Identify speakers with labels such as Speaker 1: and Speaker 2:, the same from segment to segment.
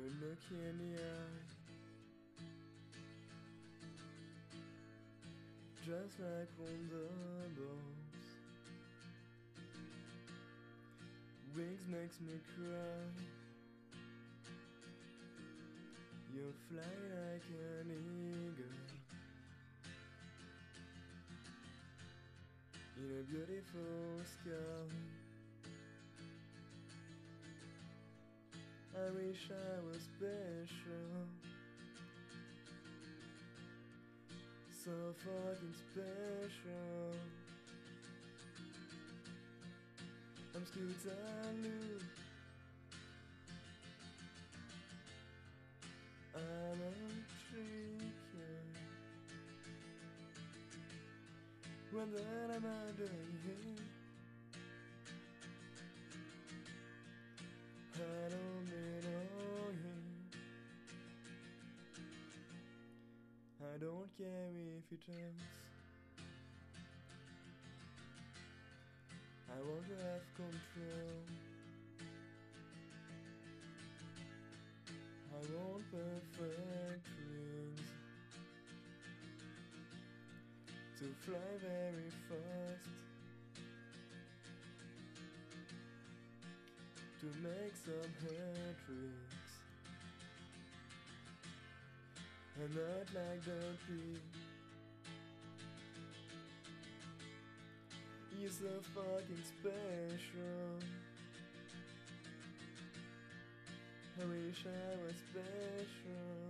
Speaker 1: would look you in the eye, just like Wonderballs. Wings makes me cry. You fly like an eagle in a beautiful sky. I wish I was special, so fucking special. I'm Scootaloo, I'm a chicken. What the am I doing here? I don't belong here. I don't care if it hurts. I want to have control. I want perfect wings to fly very fast, to make some hair tricks, and not like the pig. You're so fucking special. I wish I was special.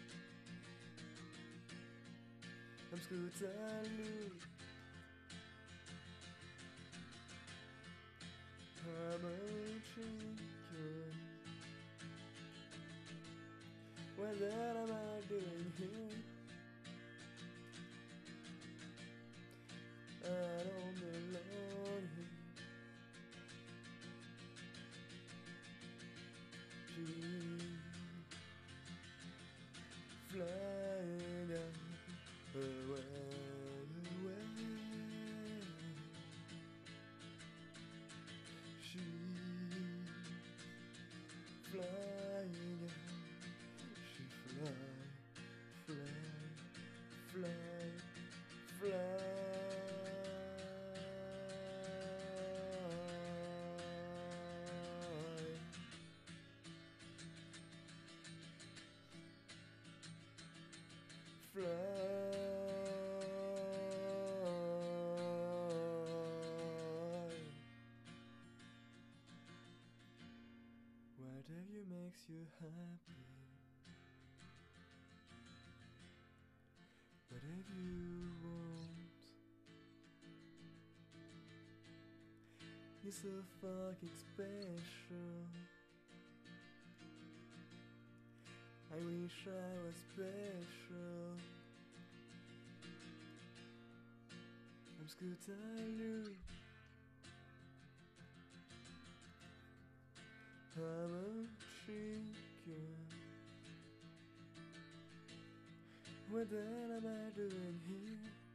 Speaker 1: I'm Scootaloo, I'm a chicken. What the hell am I doing here? I don't belong here. She's flying away. She's flying out. She fly. Whatever makes you happy, whatever you want. You're so fucking special. I wish I was special. I'm Scootaloo, I'm a chicken. What the hell am I doing here?